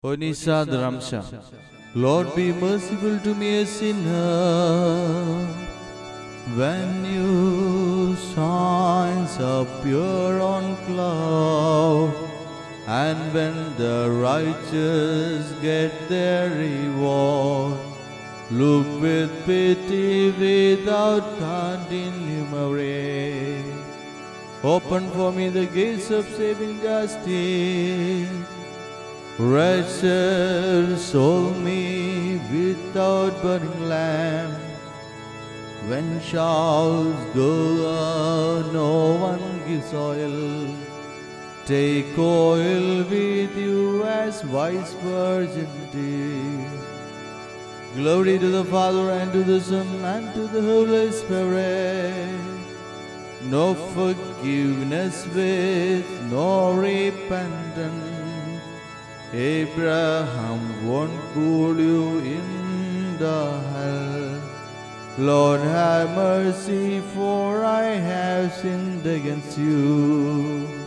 Onisa Dramsha. Lord, be merciful to me, a sinner. When new signs appear on cloud, and when the righteous get their reward, look with pity without continuity. Open for me the gates of saving justice. Wretched soul me without burning lamp. When showers go on, no one gives oil. Take oil with you as wise virgin did. Glory to the Father and to the Son and to the Holy Spirit. No forgiveness with no repentance. Abraham won't put you in the hell. Lord, have mercy, for I have sinned against you.